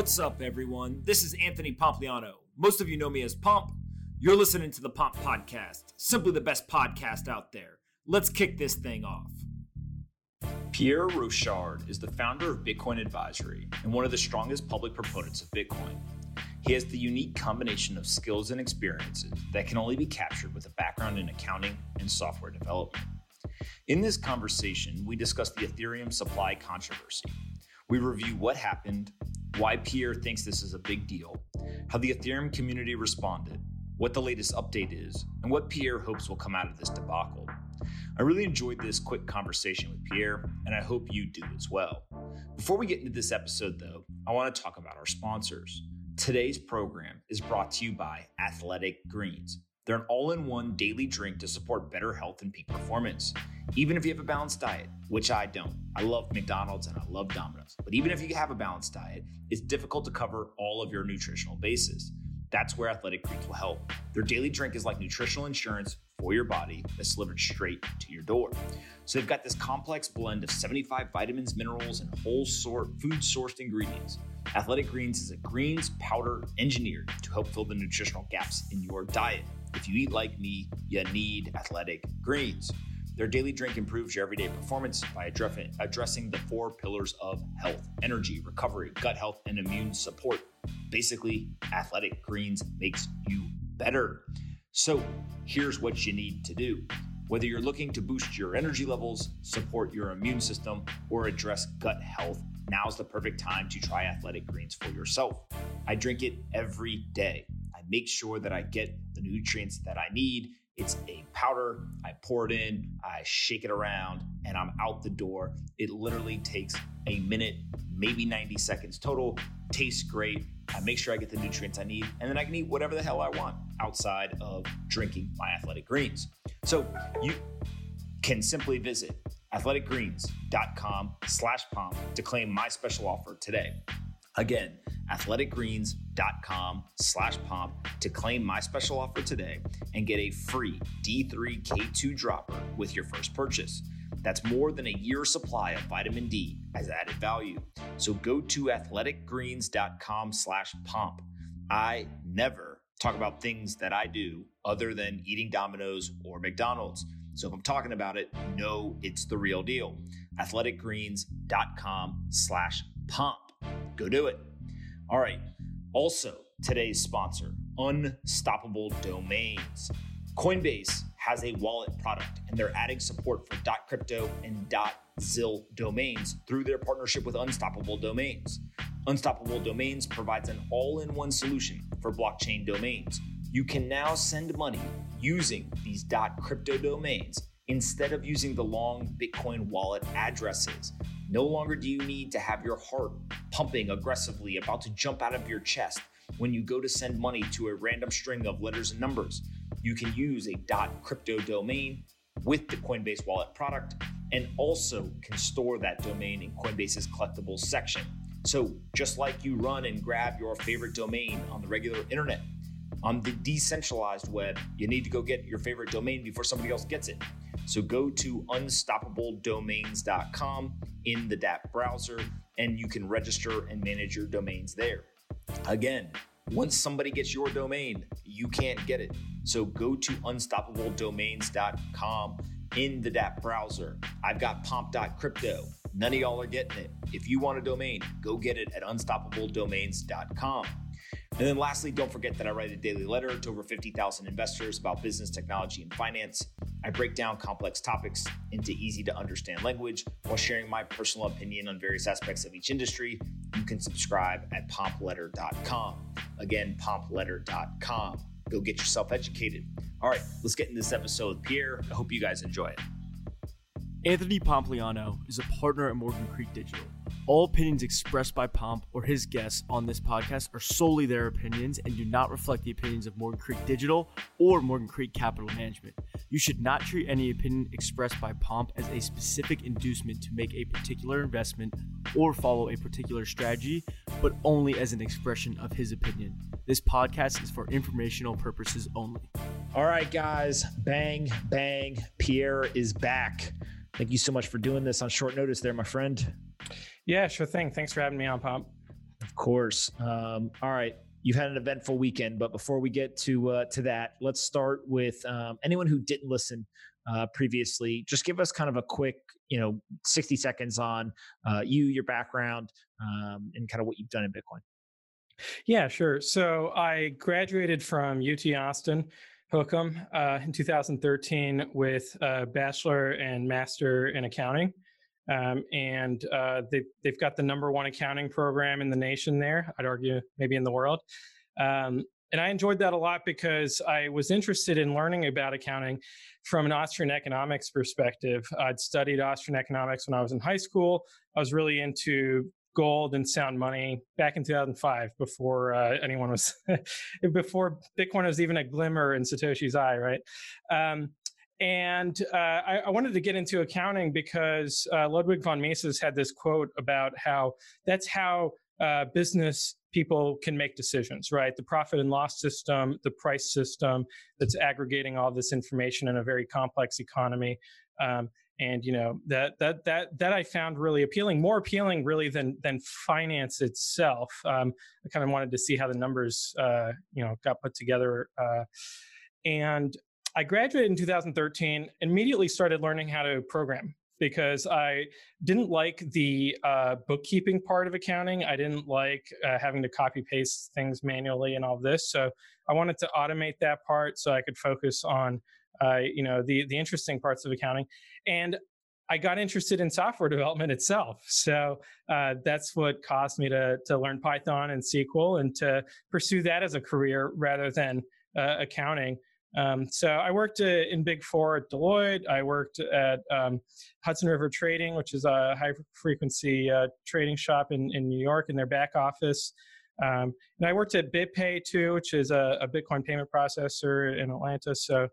What's up, everyone? This is Anthony Pompliano. Most of you know me as Pomp. You're listening to the Pomp Podcast, simply the best podcast out there. Let's kick this thing off. Pierre Rochard is the founder of Bitcoin Advisory and one of the strongest public proponents of Bitcoin. He has the unique combination of skills and experiences that can only be captured with a background in accounting and software development. In this conversation, we discuss the Ethereum supply controversy. We review what happened, why Pierre thinks this is a big deal, how the Ethereum community responded, what the latest update is, and what Pierre hopes will come out of this debacle. I really enjoyed this quick conversation with Pierre, and I hope you do as well. Before we get into this episode, though, I want to talk about our sponsors. Today's program is brought to you by Athletic Greens. They're an all-in-one daily drink to support better health and peak performance. Even if you have a balanced diet, which I don't. I love McDonald's and I love Domino's. But even if you have a balanced diet, it's difficult to cover all of your nutritional bases. That's where Athletic Greens will help. Their daily drink is like nutritional insurance for your body that's delivered straight to your door. So they've got this complex blend of 75 vitamins, minerals, and food-sourced ingredients. Athletic Greens is a greens powder engineered to help fill the nutritional gaps in your diet. If you eat like me, you need Athletic Greens. Their daily drink improves your everyday performance by addressing the 4 pillars of health: energy, recovery, gut health, and immune support. Basically, Athletic Greens makes you better. So here's what you need to do. Whether you're looking to boost your energy levels, support your immune system, or address gut health, now's the perfect time to try Athletic Greens for yourself. I drink it every day. I make sure that I get the nutrients that I need. It's a powder. I pour it in, I shake it around, and I'm out the door. It literally takes a minute, maybe 90 seconds total. Tastes great. I make sure I get the nutrients I need, and then I can eat whatever the hell I want outside of drinking my Athletic Greens. So you can simply visit athleticgreens.com/pomp to claim my special offer today. Again, athleticgreens.com/pomp to claim my special offer today and get a free D3K2 dropper with your first purchase. That's more than a year's supply of vitamin D as added value. So go to athleticgreens.com/pomp. I never talk about things that I do other than eating Domino's or McDonald's. So if I'm talking about it, know it's the real deal. athleticgreens.com/pomp. Go do it. All right. Also, today's sponsor, Unstoppable Domains. Coinbase has a wallet product, and they're adding support for .crypto and .zil domains through their partnership with Unstoppable Domains. Unstoppable Domains provides an all-in-one solution for blockchain domains. You can now send money using these .crypto domains instead of using the long Bitcoin wallet addresses. No longer do you need to have your heart pumping aggressively, about to jump out of your chest when you go to send money to a random string of letters and numbers. You can use a .crypto domain with the Coinbase wallet product and also can store that domain in Coinbase's collectibles section. So just like you run and grab your favorite domain on the regular internet, on the decentralized web, you need to go get your favorite domain before somebody else gets it. So go to unstoppabledomains.com in the dApp browser, and you can register and manage your domains there. Again, once somebody gets your domain, you can't get it. So go to unstoppabledomains.com in the dApp browser. I've got pomp.crypto. None of y'all are getting it. If you want a domain, go get it at unstoppabledomains.com. And then lastly, don't forget that I write a daily letter to over 50,000 investors about business, technology, and finance. I break down complex topics into easy to understand language while sharing my personal opinion on various aspects of each industry. You can subscribe at pompletter.com. Again, pompletter.com. Go get yourself educated. All right, let's get into this episode with Pierre. I hope you guys enjoy it. Anthony Pompliano is a partner at Morgan Creek Digital. All opinions expressed by Pomp or his guests on this podcast are solely their opinions and do not reflect the opinions of Morgan Creek Digital or Morgan Creek Capital Management. You should not treat any opinion expressed by Pomp as a specific inducement to make a particular investment or follow a particular strategy, but only as an expression of his opinion. This podcast is for informational purposes only. All right, guys, bang, bang. Pierre is back. Thank you so much for doing this on short notice there, my friend. Yeah, sure thing. Thanks for having me on, Pomp. Of course. All right. You've had an eventful weekend, but before we get to that, let's start with anyone who didn't listen previously. Just give us kind of a quick, 60 seconds on you, your background, and kind of what you've done in Bitcoin. Yeah, sure. So I graduated from UT Austin, Hookham, in 2013 with a bachelor and master in accounting. They've got the #1 accounting program in the nation there, I'd argue maybe in the world. And I enjoyed that a lot because I was interested in learning about accounting from an Austrian economics perspective. I'd studied Austrian economics when I was in high school. I was really into gold and sound money back in 2005, before anyone was, before Bitcoin was even a glimmer in Satoshi's eye, right? I wanted to get into accounting because Ludwig von Mises had this quote about how that's how business people can make decisions, right? The profit and loss system, the price system that's aggregating all this information in a very complex economy. That I found really appealing, more appealing really than finance itself. I kind of wanted to see how the numbers, got put together. And I graduated in 2013, immediately started learning how to program because I didn't like the bookkeeping part of accounting. I didn't like having to copy paste things manually and all this. So I wanted to automate that part so I could focus on the interesting parts of accounting. And I got interested in software development itself. So that's what caused me to learn Python and SQL and to pursue that as a career rather than accounting. So I worked in Big Four at Deloitte. I worked at Hudson River Trading, which is a high-frequency trading shop in New York in their back office. And I worked at BitPay, too, which is a Bitcoin payment processor in Atlanta. So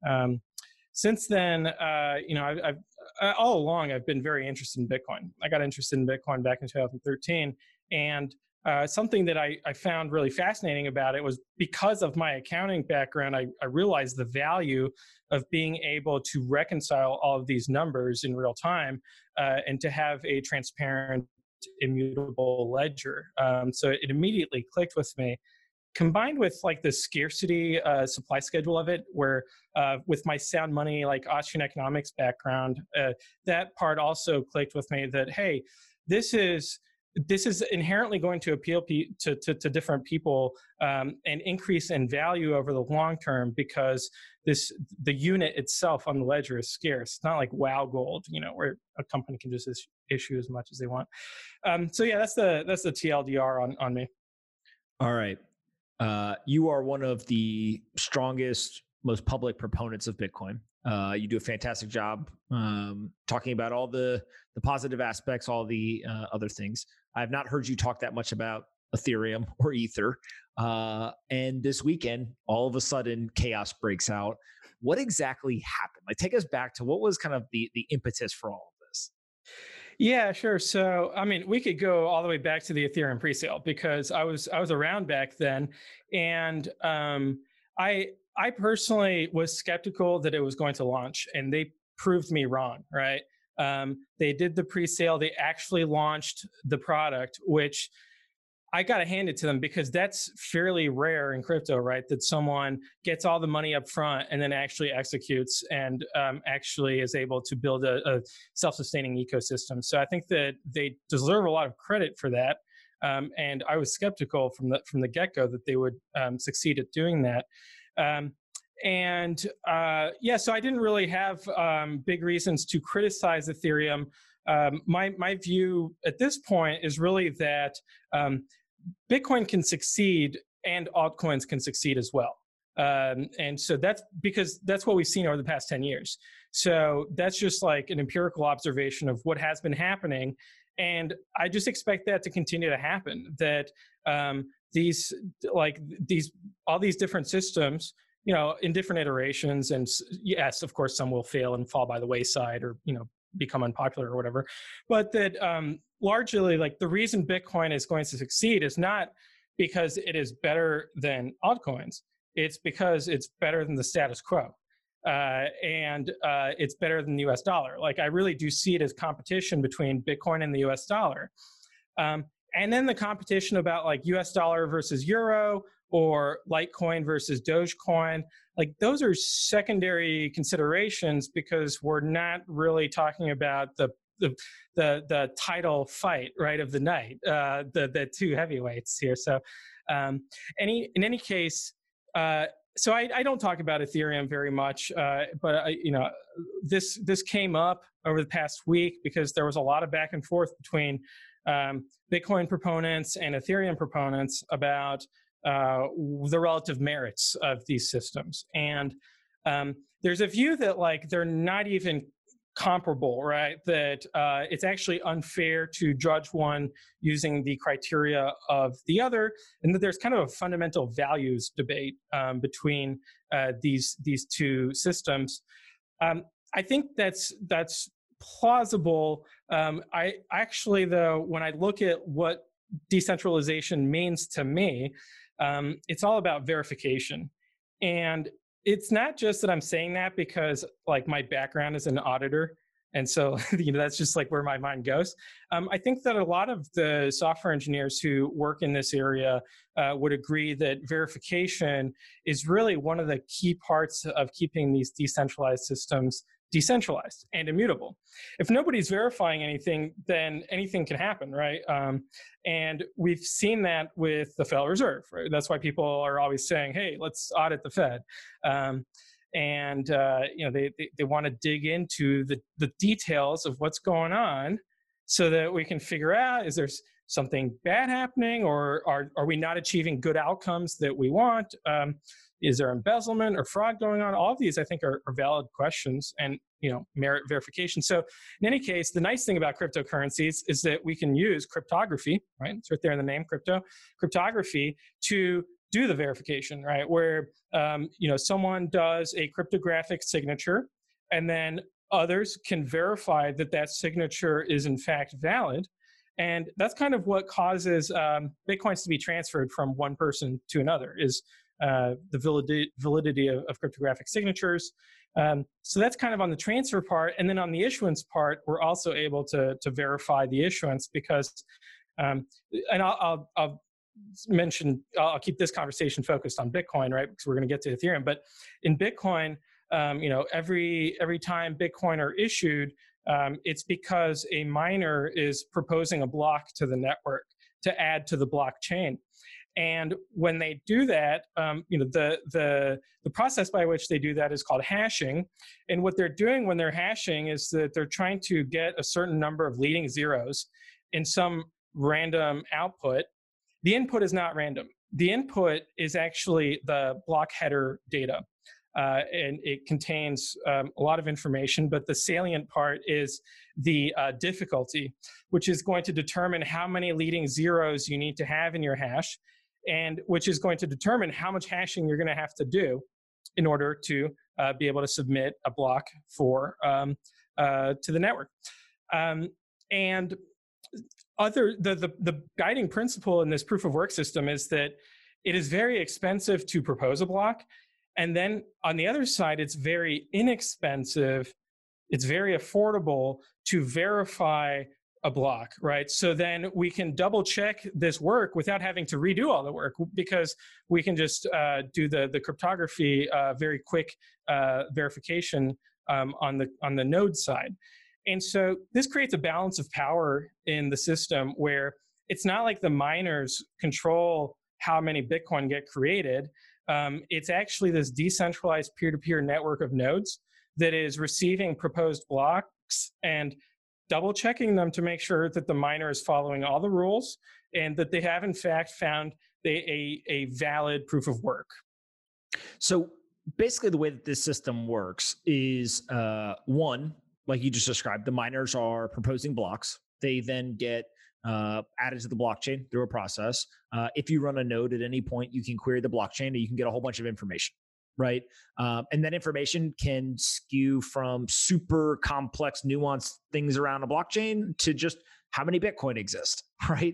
since then, I've all along, I've been very interested in Bitcoin. I got interested in Bitcoin back in 2013. And something that I found really fascinating about it was because of my accounting background, I realized the value of being able to reconcile all of these numbers in real time and to have a transparent, immutable ledger. So it immediately clicked with me. Combined with like the scarcity supply schedule of it, where with my sound money, like Austrian economics background, that part also clicked with me that, hey, this is inherently going to appeal to different people and increase in value over the long term because the unit itself on the ledger is scarce. It's not like WoW Gold, where a company can just issue as much as they want. So yeah, that's the TLDR on me. All right. You are one of the strongest, most public proponents of Bitcoin. You do a fantastic job talking about all the positive aspects, all the other things. I have not heard you talk that much about Ethereum or Ether. And this weekend, all of a sudden, chaos breaks out. What exactly happened? Like, take us back to what was kind of the impetus for all of this. Yeah, sure. So, I mean, we could go all the way back to the Ethereum presale because I was around back then, and I personally was skeptical that it was going to launch, and they proved me wrong. Right? They did the presale. They actually launched the product, which I got to hand it to them because that's fairly rare in crypto, right? That someone gets all the money up front and then actually executes and actually is able to build a self-sustaining ecosystem. So I think that they deserve a lot of credit for that. And I was skeptical from the get-go that they would succeed at doing that. So I didn't really have big reasons to criticize Ethereum. My view at this point is really that Bitcoin can succeed and altcoins can succeed as well. And so that's because that's what we've seen over the past 10 years. So that's just like an empirical observation of what has been happening. And I just expect that to continue to happen, that all these different systems, in different iterations, and yes, of course, some will fail and fall by the wayside or, become unpopular or whatever, but that largely, like, the reason Bitcoin is going to succeed is not because it is better than altcoins. It's because it's better than the status quo. And it's better than the US dollar. Like, I really do see it as competition between Bitcoin and the US dollar. And then the competition about like US dollar versus euro or Litecoin versus Dogecoin, like those are secondary considerations because we're not really talking about the title fight, right, of the night, the two heavyweights here. So in any case, so I don't talk about Ethereum very much, but this came up over the past week because there was a lot of back and forth between Bitcoin proponents and Ethereum proponents about the relative merits of these systems. And there's a view that like they're not even comparable, right? That it's actually unfair to judge one using the criteria of the other, and that there's kind of a fundamental values debate between these two systems. I think that's plausible. I actually, though, when I look at what decentralization means to me, it's all about verification. And it's not just that I'm saying that because like my background is an auditor. And so, that's just like where my mind goes. I think that a lot of the software engineers who work in this area would agree that verification is really one of the key parts of keeping these decentralized systems decentralized and immutable. If nobody's verifying anything, then anything can happen, right? And we've seen that with the Federal Reserve, right? That's why people are always saying, hey, let's audit the Fed. They want to dig into the details of what's going on so that we can figure out, is there something bad happening, or are we not achieving good outcomes that we want? Is there embezzlement or fraud going on? All of these, I think, are valid questions and merit verification. So in any case, the nice thing about cryptocurrencies is that we can use cryptography, right? It's right there in the name, cryptography, to do the verification, right? Where someone does a cryptographic signature, and then others can verify that that signature is in fact valid. And that's kind of what causes Bitcoins to be transferred from one person to another, is the validity of cryptographic signatures. So that's kind of on the transfer part. And then on the issuance part, we're also able to verify the issuance because, and I'll mention, I'll keep this conversation focused on Bitcoin, right? Because we're going to get to Ethereum. But in Bitcoin, every time Bitcoin are issued, it's because a miner is proposing a block to the network to add to the blockchain. And when they do that, the process by which they do that is called hashing. And what they're doing when they're hashing is that they're trying to get a certain number of leading zeros in some random output. The input is not random. The input is actually the block header data. And it contains a lot of information, but the salient part is the difficulty, which is going to determine how many leading zeros you need to have in your hash, and which is going to determine how much hashing you're going to have to do in order to be able to submit a block for to the network. And the guiding principle in this proof of work system is that it is very expensive to propose a block. And then on the other side, it's very inexpensive, it's very affordable to verify a block, right? So then we can double check this work without having to redo all the work, because we can just do the cryptography very quick verification on the node side. And so this creates a balance of power in the system where it's not like the miners control how many Bitcoin get created. It's actually this decentralized peer-to-peer network of nodes that is receiving proposed blocks and double checking them to make sure that the miner is following all the rules and that they have in fact found a valid proof of work. So basically the way that this system works is one, like you just described, the miners are proposing blocks. They then get added to the blockchain through a process. If you run a node at any point, you can query the blockchain and you can get a whole bunch of information, right? And that information can skew from super complex, nuanced things around a blockchain to just how many Bitcoin exist, right?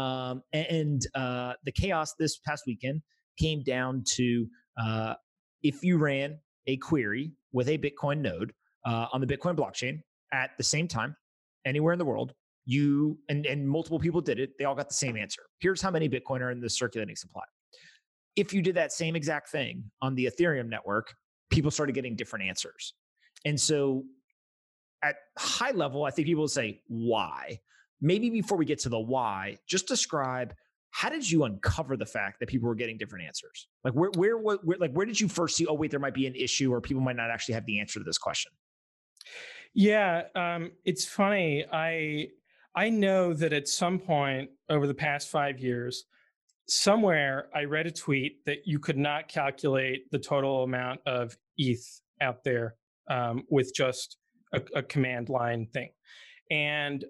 The chaos this past weekend came down to if you ran a query with a Bitcoin node on the Bitcoin blockchain at the same time, anywhere in the world, and multiple people did it, they all got the same answer. Here's how many Bitcoin are in the circulating supply. If you did that same exact thing on the Ethereum network, people started getting different answers. And so at high level, I think people will say, why? Maybe before we get to the why, just describe, how did you uncover the fact that people were getting different answers? Like where did you first see, oh wait, there might be an issue, or people might not actually have the answer to this question? Yeah, it's funny. I know that at some point over the past 5 years, somewhere I read a tweet that you could not calculate the total amount of ETH out there with just a command line thing. And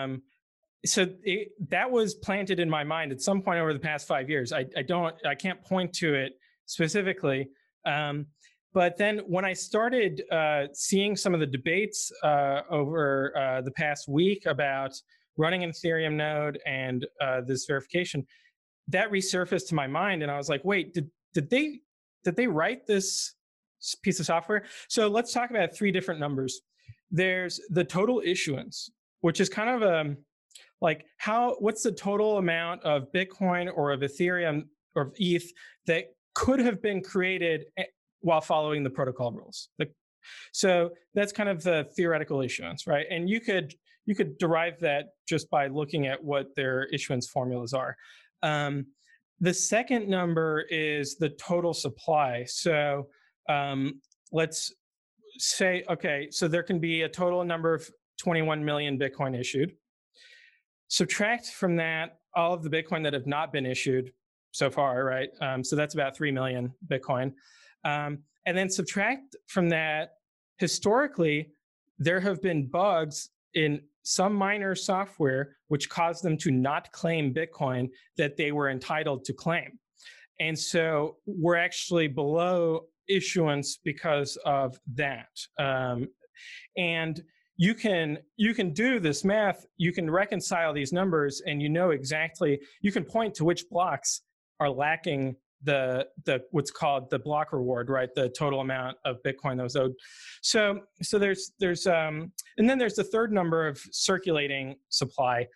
so that was planted in my mind at some point over the past 5 years. I can't point to it specifically. But then when I started seeing some of the debates over the past week about running an Ethereum node and this verification, that resurfaced to my mind, and I was like, wait, did they write this piece of software? So let's talk about 3 different numbers. There's the total issuance, which is kind of like what's the total amount of Bitcoin or of Ethereum or of ETH that could have been created while following the protocol rules. So that's kind of the theoretical issuance, right? And you could derive that just by looking at what their issuance formulas are. The second number is the total supply. So let's say, okay, so there can be a total number of 21 million Bitcoin issued. Subtract from that all of the Bitcoin that have not been issued so far, right? So that's about 3 million Bitcoin. And then subtract from that, historically, there have been bugs in some miner software which caused them to not claim Bitcoin that they were entitled to claim. And so we're actually below issuance because of that. And you can do this math, you can reconcile these numbers, and you know exactly, you can point to which blocks are lacking the what's called the block reward, right? The total amount of Bitcoin that was owed. So there's and then there's the third number of circulating supply.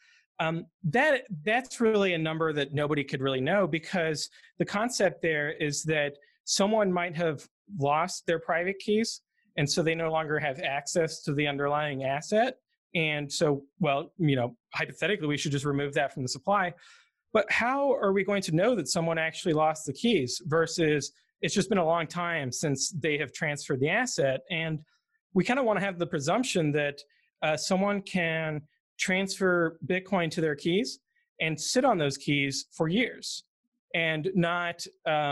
That's really a number that nobody could really know, because the concept there is that someone might have lost their private keys, and so they no longer have access to the underlying asset. And so, well, hypothetically, we should just remove that from the supply. But how are we going to know that someone actually lost the keys versus it's just been a long time since they have transferred the asset? And we kind of want to have the presumption that someone can transfer Bitcoin to their keys and sit on those keys for years and not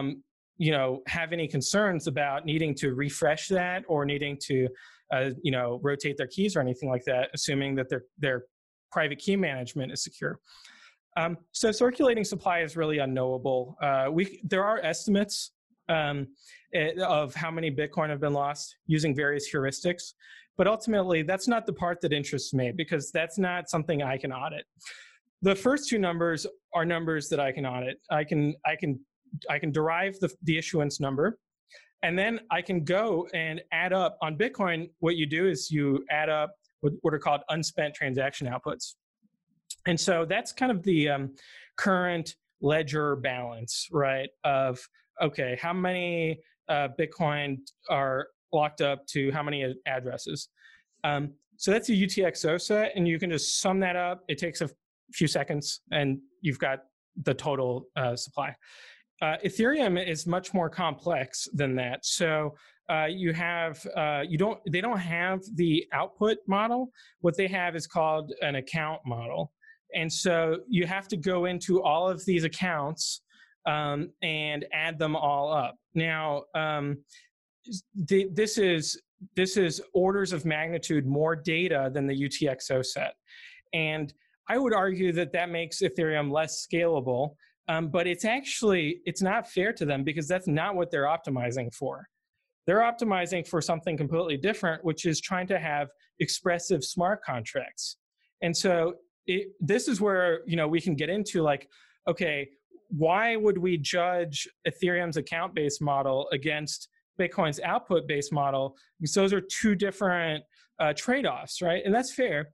have any concerns about needing to refresh that or needing to rotate their keys or anything like that, assuming that their private key management is secure. So circulating supply is really unknowable. There are estimates of how many Bitcoin have been lost using various heuristics, but ultimately that's not the part that interests me, because that's not something I can audit. The first 2 numbers are numbers that I can audit. I can derive the issuance number, and then I can go and add up on Bitcoin. What you do is you add up what are called unspent transaction outputs. And so that's kind of the current ledger balance, right? Of, okay, how many Bitcoin are locked up to how many addresses? So that's a UTXO set, and you can just sum that up. It takes a few seconds, and you've got the total supply. Ethereum is much more complex than that. So you have they don't have the output model. What they have is called an account model. And so you have to go into all of these accounts and add them all up. Now, this is orders of magnitude more data than the UTXO set. And I would argue that makes Ethereum less scalable, but it's not fair to them, because that's not what they're optimizing for. They're optimizing for something completely different, which is trying to have expressive smart contracts. And so this is where we can get into, like, okay, why would we judge Ethereum's account-based model against Bitcoin's output-based model? Because those are 2 different trade-offs, right? And that's fair.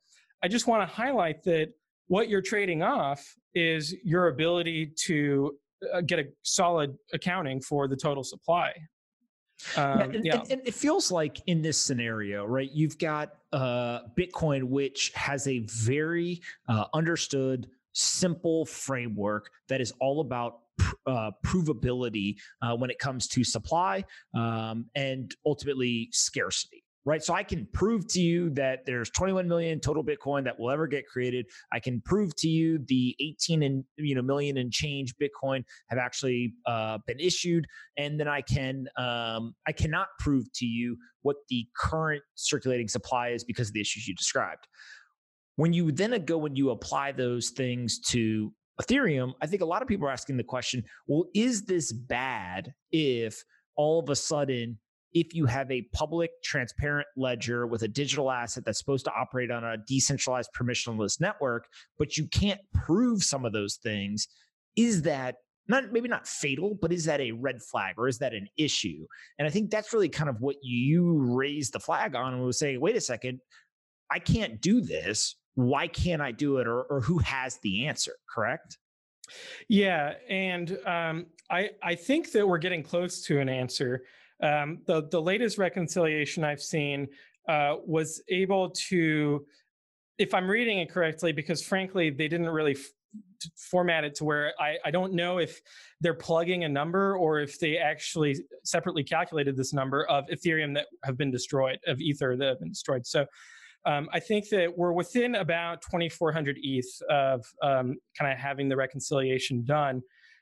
I just want to highlight that what you're trading off is your ability to get a solid accounting for the total supply. And it feels like in this scenario, right, you've got Bitcoin, which has a very understood, simple framework that is all about provability when it comes to supply and ultimately scarcity. Right. So I can prove to you that there's 21 million total Bitcoin that will ever get created. I can prove to you the 18 million and change Bitcoin have actually been issued. And then I cannot prove to you what the current circulating supply is because of the issues you described. When you then go and you apply those things to Ethereum, I think a lot of people are asking the question, well, is this bad if all of a sudden, if you have a public, transparent ledger with a digital asset that's supposed to operate on a decentralized, permissionless network, but you can't prove some of those things, is that maybe not fatal, but is that a red flag or is that an issue? And I think that's really kind of what you raised the flag on and was saying, wait a second, I can't do this. Why can't I do it? Or who has the answer, correct? Yeah, and I think that we're getting close to an answer. The latest reconciliation I've seen was able to, if I'm reading it correctly, because frankly, they didn't really format it to where I don't know if they're plugging a number or if they actually separately calculated this number of Ethereum that have been destroyed, of Ether that have been destroyed. So I think that we're within about 2,400 ETH of kind of having the reconciliation done.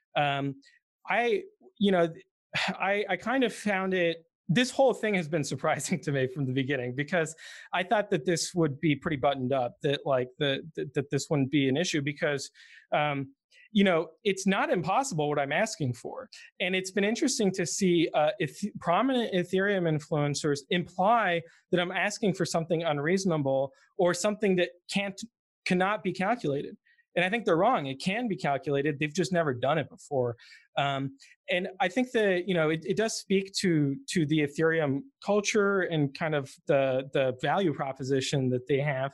I kind of found this whole thing has been surprising to me from the beginning, because I thought that this would be pretty buttoned up, that that this wouldn't be an issue, because it's not impossible what I'm asking for. And it's been interesting to see if prominent Ethereum influencers imply that I'm asking for something unreasonable or something that cannot be calculated. And I think they're wrong. It can be calculated. They've just never done it before. And I think that, it does speak to the Ethereum culture and kind of the value proposition that they have.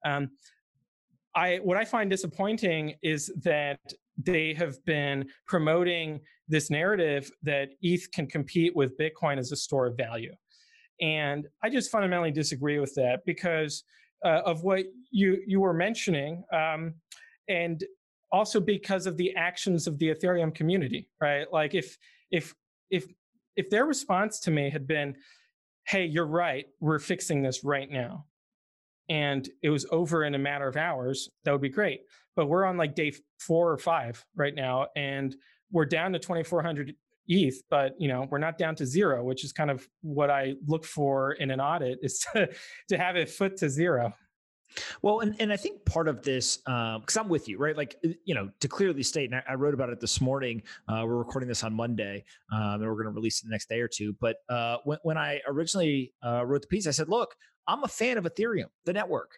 What I find disappointing is that they have been promoting this narrative that ETH can compete with Bitcoin as a store of value. And I just fundamentally disagree with that because of what you were mentioning. And also because of the actions of the Ethereum community, right? Like if their response to me had been, hey, you're right, we're fixing this right now, and it was over in a matter of hours, that would be great. But we're on like day 4 or 5 right now, and we're down to 2,400 ETH, but we're not down to 0, which is kind of what I look for in an audit, is to have it foot to 0. Well, and I think part of this, because I'm with you, right? Like, to clearly state, and I wrote about it this morning. We're recording this on Monday, and we're going to release it the next day or two. But when I originally wrote the piece, I said, look, I'm a fan of Ethereum, the network.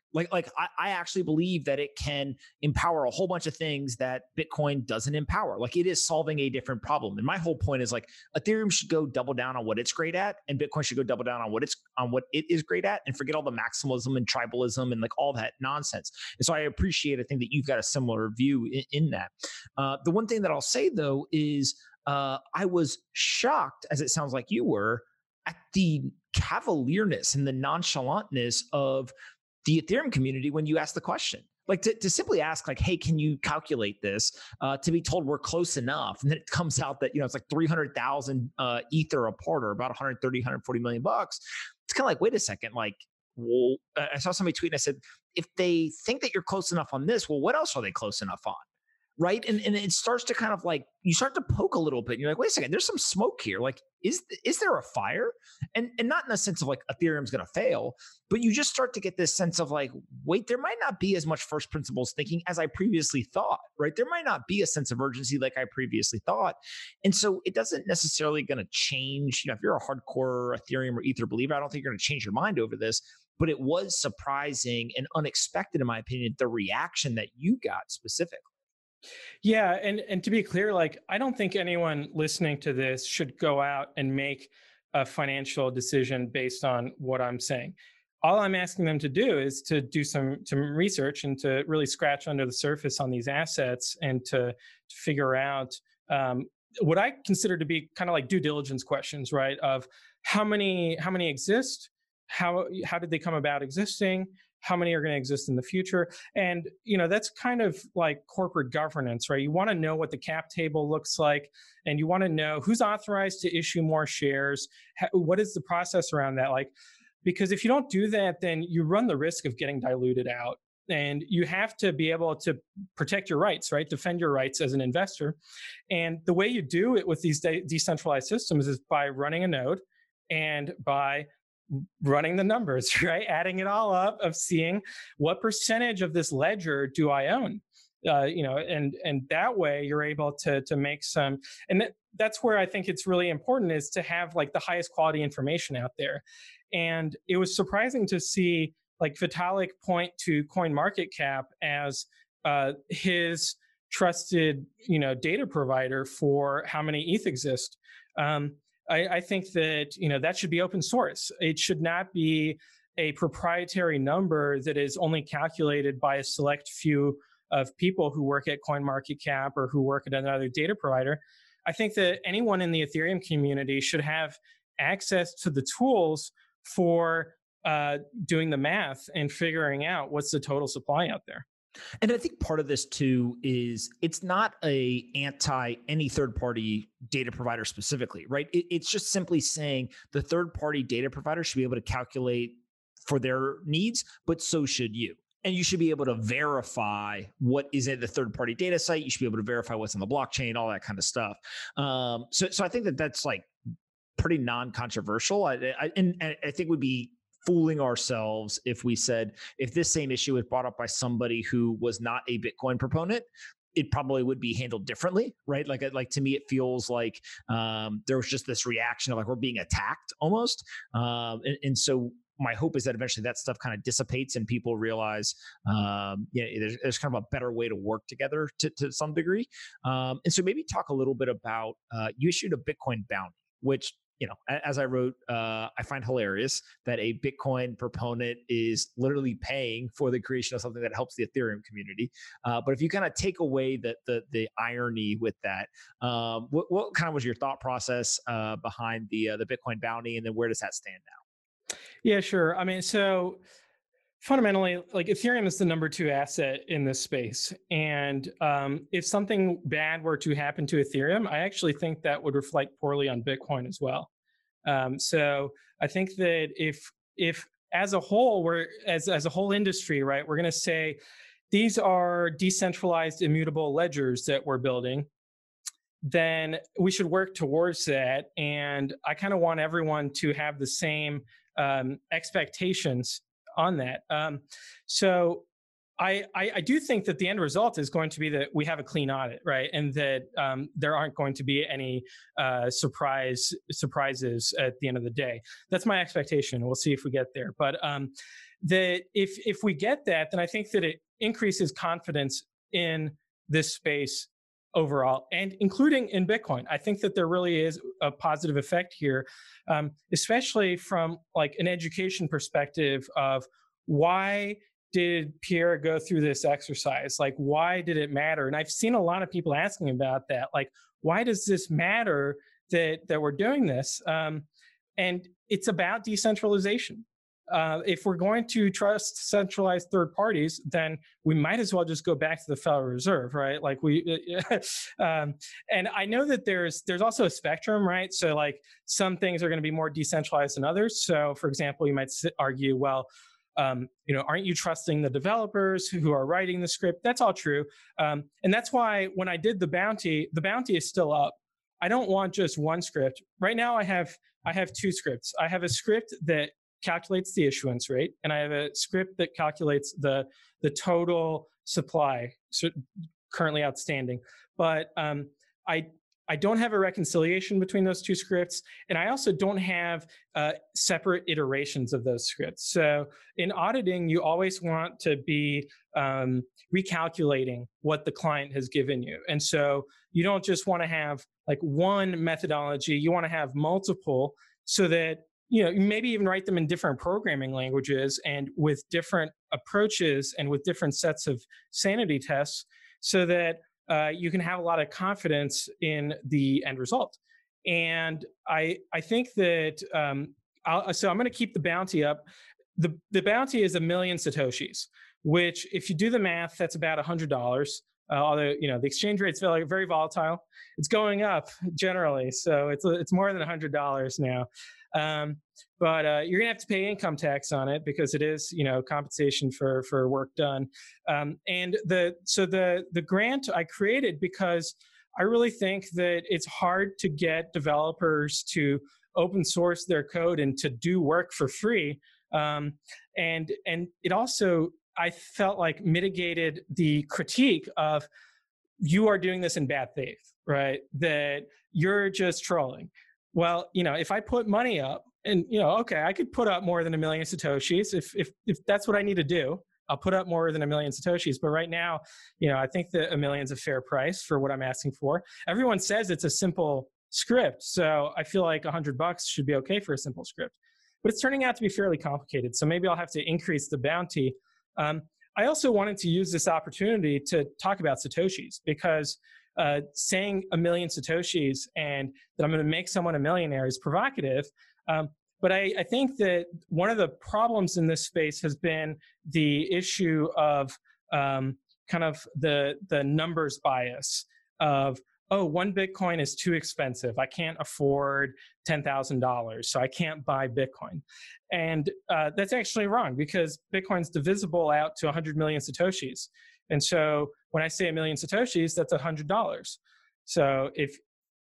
I actually believe that it can empower a whole bunch of things that Bitcoin doesn't empower. Like, it is solving a different problem. And my whole point is, like, Ethereum should go double down on what it's great at, and Bitcoin should go double down on what it is great at, and forget all the maximalism and tribalism and like all that nonsense. And so I appreciate, I think that you've got a similar view in that. The one thing that I'll say though is I was shocked, as it sounds like you were, at the cavalierness and the nonchalantness of the Ethereum community when you ask the question. Like, to simply ask, like, hey, can you calculate this? To be told we're close enough. And then it comes out that, it's like 300,000 Ether apart, or about 130, 140 million bucks. It's kind of like, wait a second, like, well, I saw somebody tweet and I said, if they think that you're close enough on this, well, what else are they close enough on? Right. And it starts to kind of like, you start to poke a little bit and you're like, wait a second, there's some smoke here. Like, is there a fire? And not in the sense of like Ethereum's going to fail, but you just start to get this sense of like, wait, there might not be as much first principles thinking as I previously thought, right? There might not be a sense of urgency like I previously thought. And so it doesn't necessarily going to change. If you're a hardcore Ethereum or Ether believer, I don't think you're going to change your mind over this. But it was surprising and unexpected, in my opinion, the reaction that you got specifically. Yeah, and to be clear, like, I don't think anyone listening to this should go out and make a financial decision based on what I'm saying. all I'm asking them to do is to do some research and to really scratch under the surface on these assets and to figure out what I consider to be kind of like due diligence questions, right? Of how many exist, how did they come about existing, how many are going to exist in the future, and that's kind of like corporate governance, right? You want to know what the cap table looks like, and you want to know who's authorized to issue more shares. What is the process around that like? Because if you don't do that, then you run the risk of getting diluted out. And you have to be able to protect your rights, right? Defend your rights as an investor. And the way you do it with these decentralized systems is by running a node and by running the numbers, right? Adding it all up of seeing what percentage of this ledger do I own. And that way you're able to make some, and that's where I think it's really important is to have like the highest quality information out there. And it was surprising to see like Vitalik point to CoinMarketCap as his trusted, data provider for how many ETH exist. I think that, that should be open source. It should not be a proprietary number that is only calculated by a select few of people who work at CoinMarketCap or who work at another data provider. I think that anyone in the Ethereum community should have access to the tools for doing the math and figuring out what's the total supply out there. And I think part of this too is it's not any third-party data provider specifically, right? It's just simply saying the third-party data provider should be able to calculate for their needs, but so should you. And you should be able to verify what is at the third-party data site. You should be able to verify what's on the blockchain, all that kind of stuff. So I think that's like pretty non-controversial. I think we'd be fooling ourselves if we said, if this same issue was brought up by somebody who was not a Bitcoin proponent, it probably would be handled differently, right? Like to me, it feels like there was just this reaction of like we're being attacked almost. And so my hope is that eventually that stuff kind of dissipates and people realize, there's kind of a better way to work together to some degree. And so maybe talk a little bit about, you issued a Bitcoin bounty, which, as I wrote, I find hilarious that a Bitcoin proponent is literally paying for the creation of something that helps the Ethereum community. But if you kind of take away the irony with that, what kind of was your thought process behind the Bitcoin bounty, and then where does that stand now? Yeah, sure. I mean, so fundamentally, like Ethereum is the number 2 asset in this space. And if something bad were to happen to Ethereum, I actually think that would reflect poorly on Bitcoin as well. So I think that if as a whole, as a whole industry, right, we're going to say these are decentralized immutable ledgers that we're building, then we should work towards that. And I kind of want everyone to have the same expectations on that. So I do think that the end result is going to be that we have a clean audit, right? And that there aren't going to be any surprises at the end of the day. That's my expectation. We'll see if we get there. But that if we get that, then I think that it increases confidence in this space overall, and including in Bitcoin. I think that there really is a positive effect here, especially from like an education perspective of why did Pierre go through this exercise? Like, why did it matter? And I've seen a lot of people asking about that. Like, why does this matter that we're doing this? And it's about decentralization. If we're going to trust centralized third parties, then we might as well just go back to the Federal Reserve, right? Like and I know that there's also a spectrum, right? So like some things are going to be more decentralized than others. So for example, you might argue, well, aren't you trusting the developers who are writing the script? That's all true. And that's why when I did the bounty is still up. I don't want just one script. Right now I have 2 scripts. I have a script that calculates the issuance rate, and I have a script that calculates the total supply currently outstanding. But I don't have a reconciliation between those 2 scripts, and I also don't have separate iterations of those scripts. So in auditing, you always want to be recalculating what the client has given you. And so you don't just want to have like one methodology, you want to have multiple so that maybe even write them in different programming languages and with different approaches and with different sets of sanity tests, so that you can have a lot of confidence in the end result. And I think that so I'm going to keep the bounty up. The bounty is 1 million Satoshis, which, if you do the math, that's about $100. Although the exchange rate's very volatile, it's going up generally, so it's more than $100 now. But you're gonna have to pay income tax on it because it is compensation for work done. And the grant I created because I really think that it's hard to get developers to open source their code and to do work for free. And it also, I felt like, mitigated the critique of, you are doing this in bad faith, right? That you're just trolling. Well, if I put money up, and okay, I could put up more than 1 million Satoshis if that's what I need to do. I'll put up more than 1 million Satoshis. But right now, I think that 1 million is a fair price for what I'm asking for. Everyone says it's a simple script, so I feel like $100 should be okay for a simple script. But it's turning out to be fairly complicated, so maybe I'll have to increase the bounty. I also wanted to use this opportunity to talk about Satoshis, because saying 1 million Satoshis and that I'm going to make someone a millionaire is provocative. But I think that one of the problems in this space has been the issue of kind of the numbers bias of, oh, 1 Bitcoin is too expensive. I can't afford $10,000, so I can't buy Bitcoin. And that's actually wrong, because Bitcoin's divisible out to 100 million Satoshis. And so when I say 1 million Satoshis, that's $100. So if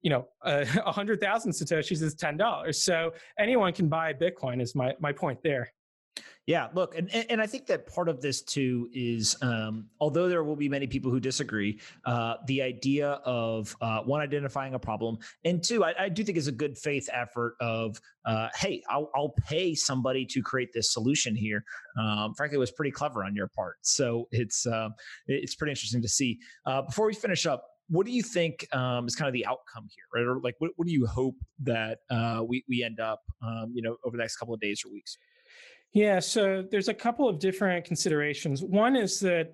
100,000 Satoshis is $10. So anyone can buy Bitcoin is my point there. Yeah, look, and I think that part of this too is, although there will be many people who disagree, the idea of one, identifying a problem, and two, I do think is a good faith effort of, hey, I'll pay somebody to create this solution here. Frankly, it was pretty clever on your part. So it's pretty interesting to see. Before we finish up, what do you think is kind of the outcome here, right? Or like, what do you hope that we end up, over the next couple of days or weeks? Yeah, so there's a couple of different considerations. One is that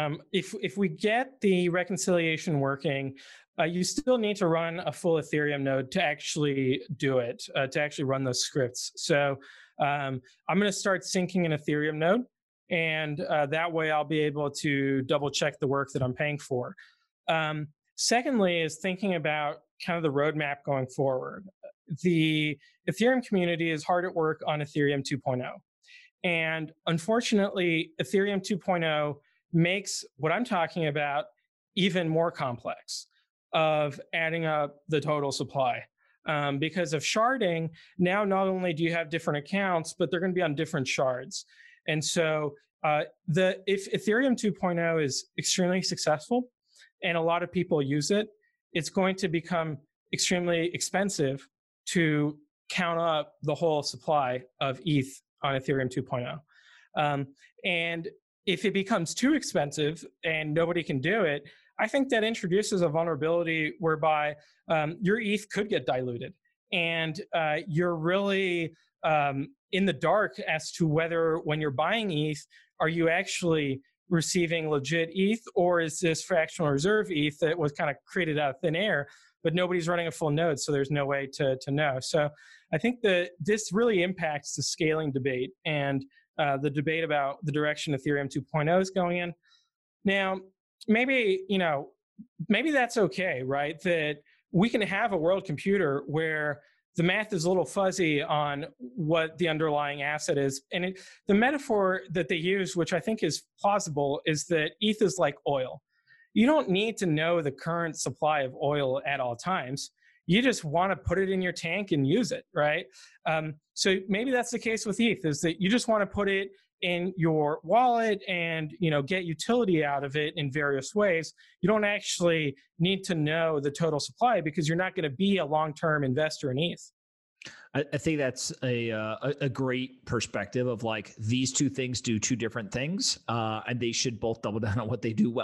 if we get the reconciliation working, you still need to run a full Ethereum node to actually do it, to actually run those scripts. So I'm going to start syncing an Ethereum node, and that way I'll be able to double check the work that I'm paying for. Secondly is thinking about kind of the roadmap going forward. The Ethereum community is hard at work on Ethereum 2.0. And unfortunately, Ethereum 2.0 makes what I'm talking about even more complex, of adding up the total supply. Because of sharding, now not only do you have different accounts, but they're going to be on different shards. And so if Ethereum 2.0 is extremely successful and a lot of people use it, it's going to become extremely expensive to count up the whole supply of ETH on Ethereum 2.0. And if it becomes too expensive and nobody can do it, I think that introduces a vulnerability whereby your ETH could get diluted. And you're really in the dark as to whether, when you're buying ETH, are you actually receiving legit ETH, or is this fractional reserve ETH that was kind of created out of thin air, but nobody's running a full node, so there's no way to know. So I think that this really impacts the scaling debate and the debate about the direction Ethereum 2.0 is going in. Now, maybe that's okay, right? That we can have a world computer where the math is a little fuzzy on what the underlying asset is. And the metaphor that they use, which I think is plausible, is that ETH is like oil. You don't need to know the current supply of oil at all times. You just want to put it in your tank and use it, right? So maybe that's the case with ETH, is that you just want to put it in your wallet and get utility out of it in various ways. You don't actually need to know the total supply, because you're not going to be a long-term investor in ETH. I think that's a great perspective of, like, these two things do two different things, and they should both double down on what they do well.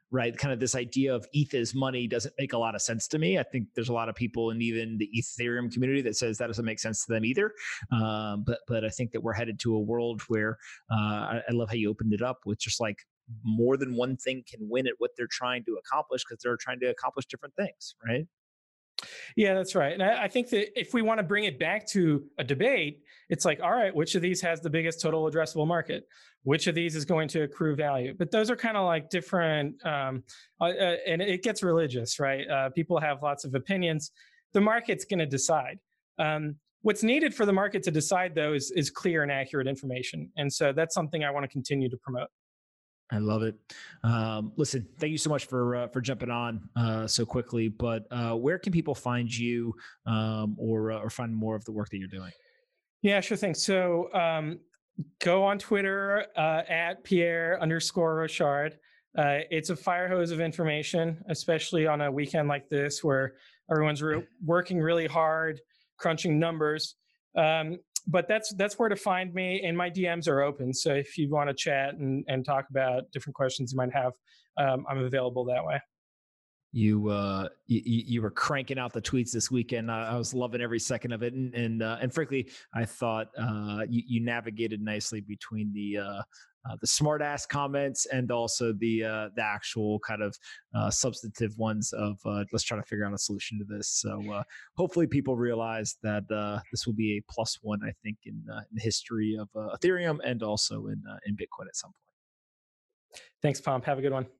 right? Kind of this idea of ETH is money doesn't make a lot of sense to me. I think there's a lot of people in even the Ethereum community that says that doesn't make sense to them either. But I think that we're headed to a world where I love how you opened it up with just like more than one thing can win at what they're trying to accomplish because they're trying to accomplish different things, right? Yeah, that's right. And I think that if we want to bring it back to a debate, it's like, all right, which of these has the biggest total addressable market? Which of these is going to accrue value? But those are kind of like different, and it gets religious, right? People have lots of opinions. The market's going to decide. What's needed for the market to decide, though, is clear and accurate information. And so that's something I want to continue to promote. I love it. Listen, thank you so much for jumping on so quickly. But where can people find you or find more of the work that you're doing? Yeah, sure thing. So go on Twitter at Pierre_Rochard. It's a fire hose of information, especially on a weekend like this where everyone's working really hard, crunching numbers. But that's where to find me, and my DMs are open. So if you want to chat and talk about different questions you might have, I'm available that way. You were cranking out the tweets this weekend. I was loving every second of it, and frankly, I thought you navigated nicely between the smart ass comments and also the actual kind of substantive ones of let's try to figure out a solution to this. So hopefully people realize that this will be a +1, I think, in the history of Ethereum and also in Bitcoin at some point. Thanks, Pomp. Have a good one.